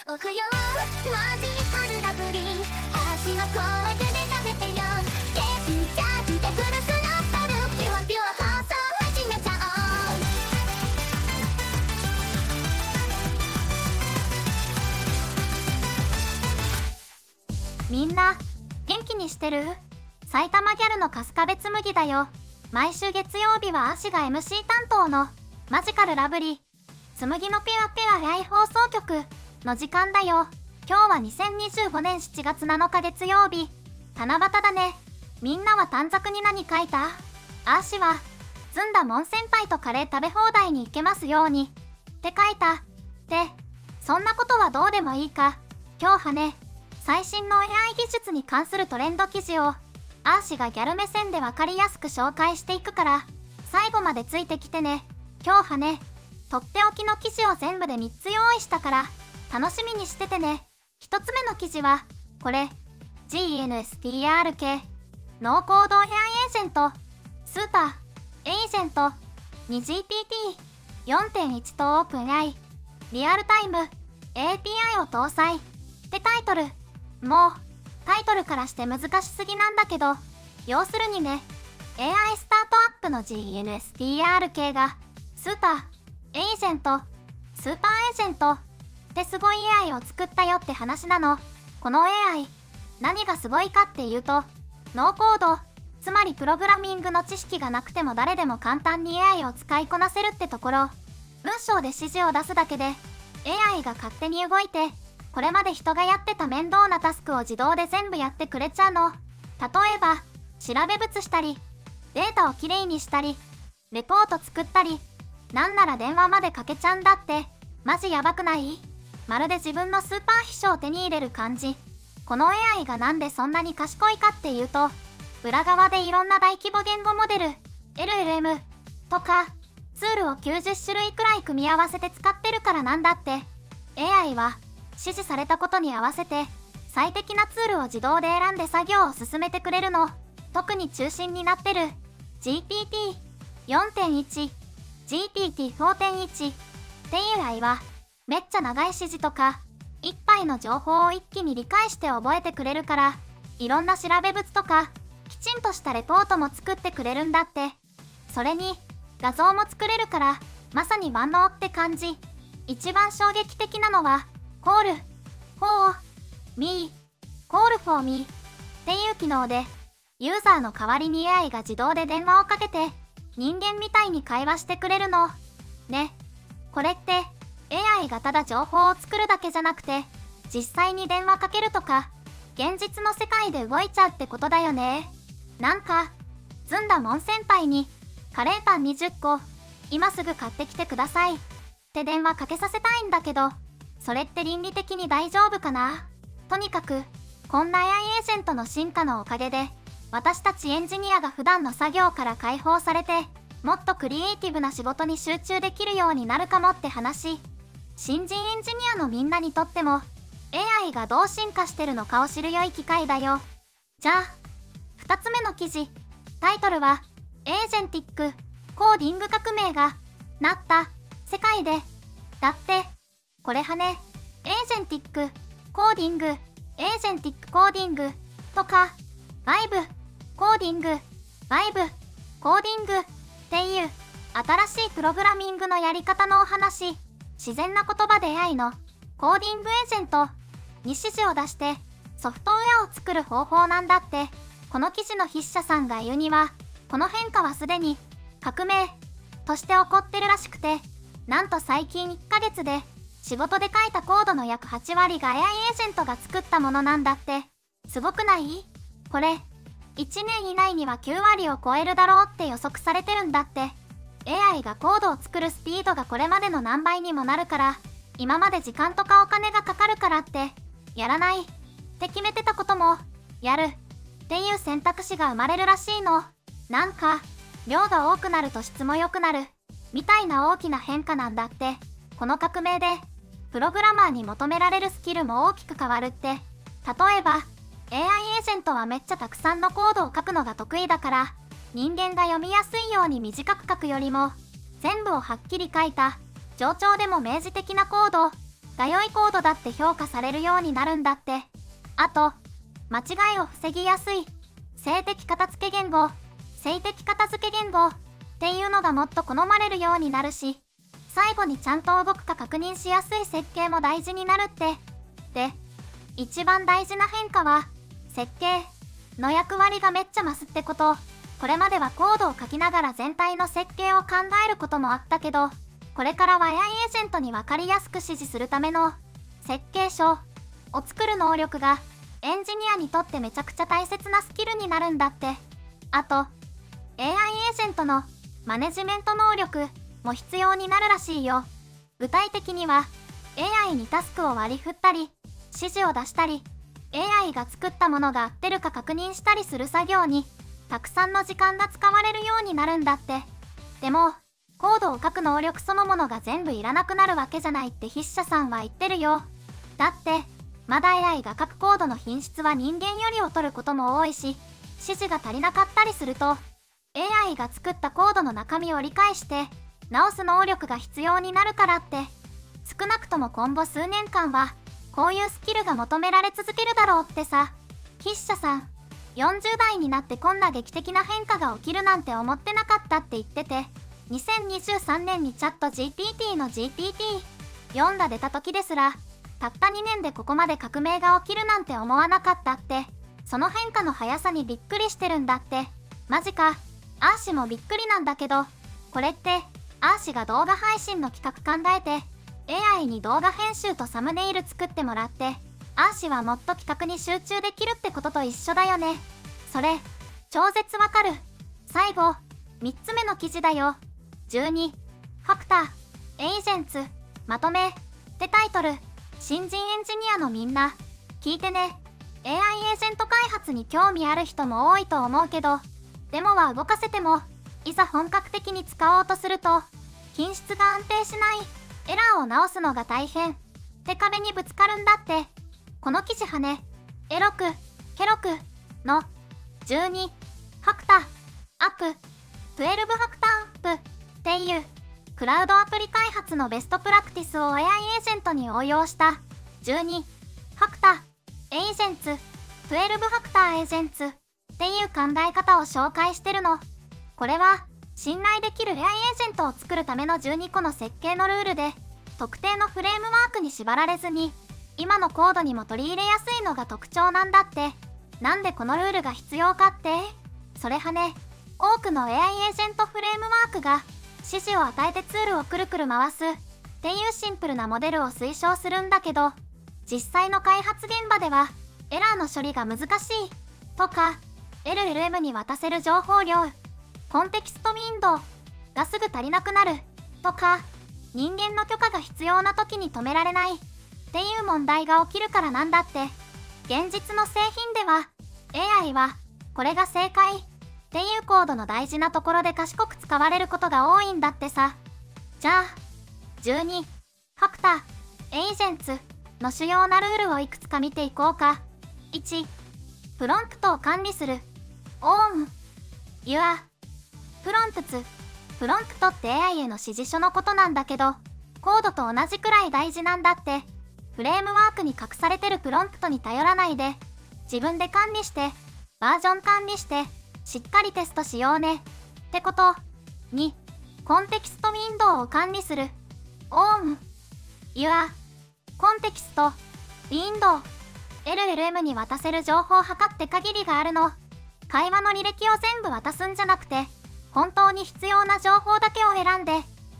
おくよマジカルラブリー橋の声で食べてよゲスチャージでブルスのパルピュアピュア放送始めちゃおう。みんな元気にしてる？埼玉ギャルの春日部紬だよ。毎週月曜日はアシが MC 担当のマジカルラブリー紬のピュアピュア愛放送局の時間だよ。今日は2025年7月7日月曜日。七夕だね。みんなは短冊に何書いた？アシはずんだもん先輩とカレー食べ放題に行けますようにって書いた。ってそんなことはどうでもいいか。今日はね、最新の AI 技術に関するトレンド記事をアーシがギャル目線でわかりやすく紹介していくから最後までついてきてね。今日はね、とっておきの記事を全部で3つ用意したから楽しみにしててね。1つ目の記事はこれ GNSTR 系ノーコード AI エージェントスーパーエージェント 2GPT4.1 とオープン AI リアルタイム API を搭載ってタイトル。もうタイトルからして難しすぎなんだけど、要するにね、 AI スタートアップの GNSTR 系がスーパーエージェントスーパーエージェントってすごい AI を作ったよって話なの。この AI 何がすごいかっていうと、ノーコード、つまりプログラミングの知識がなくても誰でも簡単に AI を使いこなせるってところ。文章で指示を出すだけで AI が勝手に動いて、これまで人がやってた面倒なタスクを自動で全部やってくれちゃうの。例えば調べ物したりデータをきれいにしたりレポート作ったり、なんなら電話までかけちゃうんだって。マジやばくない？まるで自分のスーパー秘書を手に入れる感じ。この AI がなんでそんなに賢いかっていうと、裏側でいろんな大規模言語モデル LLM とかツールを90種類くらい組み合わせて使ってるからなんだって。 AI は指示されたことに合わせて最適なツールを自動で選んで作業を進めてくれるの。特に中心になってる GPT4.1、GPT4.1 っていう AI はめっちゃ長い指示とかいっぱいの情報を一気に理解して覚えてくれるから、いろんな調べ物とかきちんとしたレポートも作ってくれるんだって。それに画像も作れるからまさに万能って感じ。一番衝撃的なのはCall for me、Call for me っていう機能で、ユーザーの代わりに AI が自動で電話をかけて人間みたいに会話してくれるの。ね、これって AI がただ情報を作るだけじゃなくて、実際に電話かけるとか現実の世界で動いちゃうってことだよね。なんかずんだもん先輩にカレーパン20個今すぐ買ってきてくださいって電話かけさせたいんだけど、それって倫理的に大丈夫かな？とにかくこんな AI エージェントの進化のおかげで私たちエンジニアが普段の作業から解放されて、もっとクリエイティブな仕事に集中できるようになるかもって話。新人エンジニアのみんなにとっても AI がどう進化してるのかを知る良い機会だよ。じゃあ2つ目の記事、タイトルはエージェンティックコーディング革命がなった世界でだって。これはね、エージェンティックコーディング、エージェンティックコーディングとかバイブコーディング、バイブコーディングっていう新しいプログラミングのやり方のお話。自然な言葉で AI のコーディングエージェントに指示を出してソフトウェアを作る方法なんだって。この記事の筆者さんが言うには、この変化はすでに革命として起こってるらしくて、なんと最近1ヶ月で仕事で書いたコードの約8割が AI エージェントが作ったものなんだって。すごくない？これ1年以内には9割を超えるだろうって予測されてるんだって。 AI がコードを作るスピードがこれまでの何倍にもなるから、今まで時間とかお金がかかるからってやらないって決めてたこともやるっていう選択肢が生まれるらしいの。なんか量が多くなると質も良くなるみたいな大きな変化なんだって。この革命でプログラマーに求められるスキルも大きく変わるって。例えば AI エージェントはめっちゃたくさんのコードを書くのが得意だから、人間が読みやすいように短く書くよりも全部をはっきり書いた冗長でも明示的なコードが良いコードだって評価されるようになるんだって。あと、間違いを防ぎやすい静的片付け言語っていうのがもっと好まれるようになるし、最後にちゃんと動くか確認しやすい設計も大事になるって。で、一番大事な変化は、設計の役割がめっちゃ増すってこと。これまではコードを書きながら全体の設計を考えることもあったけど、これからは AI エージェントに分かりやすく指示するための設計書を作る能力がエンジニアにとってめちゃくちゃ大切なスキルになるんだって。あと、AI エージェントのマネジメント能力も必要になるらしいよ。具体的には AI にタスクを割り振ったり、指示を出したり、AI が作ったものが合ってるか確認したりする作業にたくさんの時間が使われるようになるんだって。でも、コードを書く能力そのものが全部いらなくなるわけじゃないって筆者さんは言ってるよ。だって、まだ AI が書くコードの品質は人間より劣ることも多いし、指示が足りなかったりすると、AI が作ったコードの中身を理解して直す能力が必要になるからって。少なくとも今後数年間はこういうスキルが求められ続けるだろうってさ。筆者さん、40代になってこんな劇的な変化が起きるなんて思ってなかったって言ってて、2023年にチャット GPT の GPT-4 が出た時ですら、たった2年でここまで革命が起きるなんて思わなかったって、その変化の速さにびっくりしてるんだって。マジか。アーシもびっくりなんだけど、これってアーシが動画配信の企画考えて AI に動画編集とサムネイル作ってもらって、アーシはもっと企画に集中できるってことと一緒だよね。それ超絶わかる。最後3つ目の記事だよ。12ファクターエージェンツまとめってタイトル。新人エンジニアのみんな聞いてね。 AI エージェント開発に興味ある人も多いと思うけど、デモは動かせてもいざ本格的に使おうとすると品質が安定しない、エラーを直すのが大変って壁にぶつかるんだって。この記事はね、エロくケロくの12ファクターアップ12ファクターアップっていうクラウドアプリ開発のベストプラクティスを AI エージェントに応用した12ファクターエージェンツ12ファクターエージェンツっていう考え方を紹介してるの。これは信頼できる AI エージェントを作るための12個の設計のルールで、特定のフレームワークに縛られずに今のコードにも取り入れやすいのが特徴なんだって。なんでこのルールが必要かって、それはね、多くの AI エージェントフレームワークが指示を与えてツールをくるくる回すっていうシンプルなモデルを推奨するんだけど、実際の開発現場ではエラーの処理が難しいとか、LLM に渡せる情報量、コンテキストウィンドウがすぐ足りなくなるとか、人間の許可が必要な時に止められないっていう問題が起きるからなんだって。現実の製品では AI はこれが正解っていうコードの大事なところで賢く使われることが多いんだってさ。じゃあ12ファクターエージェンツの主要なルールをいくつか見ていこうか。1、プロンプトを管理する。OWN Your プロンプツ。プロンプトって AI への指示書のことなんだけど、コードと同じくらい大事なんだって。フレームワークに隠されてるプロンプトに頼らないで、自分で管理してバージョン管理してしっかりテストしようねってこと。2、コンテキストウィンドウを管理する。OWN Your コンテキストウィンドウ。 LLM に渡せる情報を測って限りがあるの。会話の履歴を全部渡すんじゃなくて、本当に必要な情報だけを選んで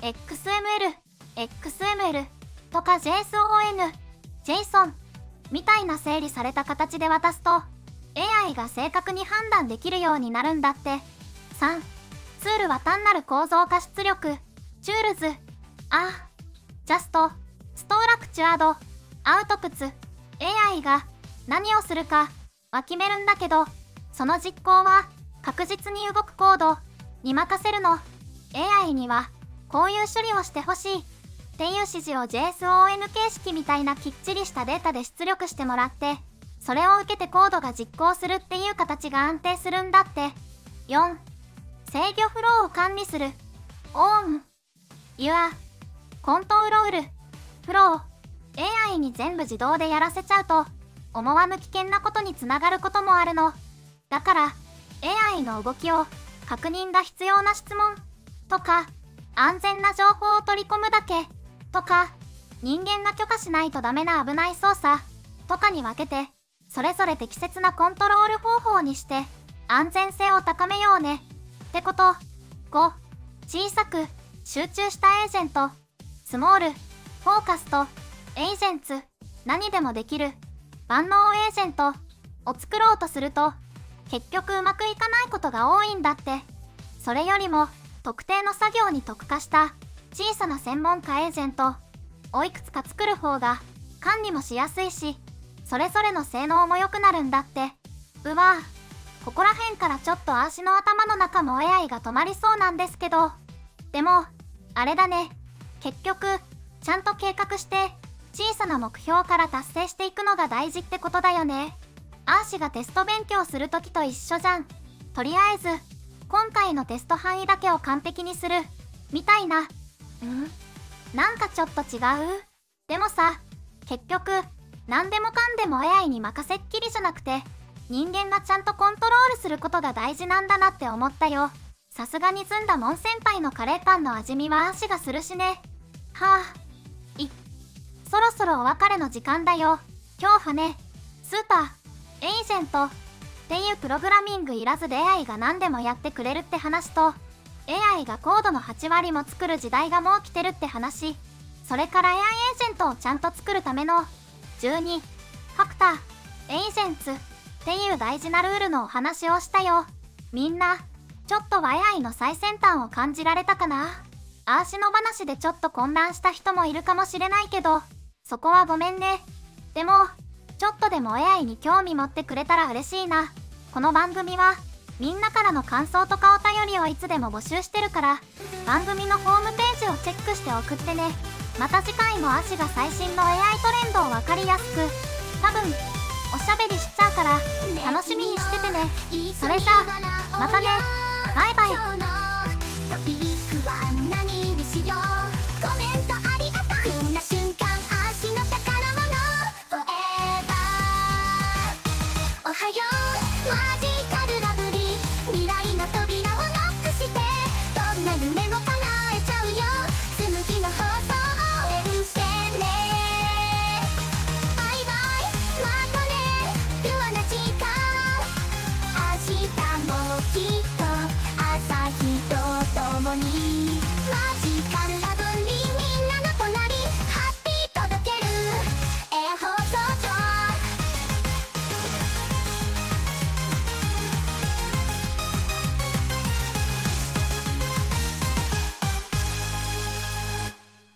XML とか JSON みたいな整理された形で渡すと AI が正確に判断できるようになるんだって。3、ツールは単なる構造化出力。チュールズ、ジャスト、ストラクチュアド、アウトプツ。AI が何をするかは決めるんだけど、その実行は確実に動くコードに任せるの。AI にはこういう処理をしてほしいっていう指示を JSON 形式みたいなきっちりしたデータで出力してもらって、それを受けてコードが実行するっていう形が安定するんだって。4、制御フローを管理する。OWN Your コントロールフロー。 AI に全部自動でやらせちゃうと思わぬ危険なことにつながることもあるの。だから AI の動きを確認が必要な質問とか、安全な情報を取り込むだけとか、人間が許可しないとダメな危ない操作とかに分けて、それぞれ適切なコントロール方法にして安全性を高めようねってこと。5、小さく集中したエージェント。スモール、フォーカスとエージェンツ、何でもできる万能エージェントを作ろうとすると結局うまくいかないことが多いんだって。それよりも特定の作業に特化した小さな専門家エージェントをいくつか作る方が管理もしやすいし、それぞれの性能も良くなるんだって。うわぁ、ここら辺からちょっと足の頭の中も AI が止まりそうなんですけど、でもあれだね、結局ちゃんと計画して小さな目標から達成していくのが大事ってことだよね。アーシがテスト勉強するときと一緒じゃん。とりあえず今回のテスト範囲だけを完璧にするみたいな。なんかちょっと違う。でもさ、結局何でもかんでも AI に任せっきりじゃなくて、人間がちゃんとコントロールすることが大事なんだなって思ったよ。さすがにずんだもん先輩のカレーパンの味見は足がするしね。はぁ、そろそろお別れの時間だよ。今日はね、スーパー、エージェントっていうプログラミングいらずで AI が何でもやってくれるって話と、AI がコードの8割も作る時代がもう来てるって話、それから AI エージェントをちゃんと作るための12ファクター、エージェンツっていう大事なルールのお話をしたよ。みんな、ちょっとは AI の最先端を感じられたかな？アーシの話でちょっと混乱した人もいるかもしれないけど、そこはごめんね。でも、ちょっとでも AI に興味持ってくれたら嬉しいな。この番組は、みんなからの感想とかお便りをいつでも募集してるから、番組のホームページをチェックして送ってね。また次回もアシが最新の AI トレンドをわかりやすく、多分、おしゃべりしちゃうから楽しみにしててね。それじゃあまたね。バイバイ。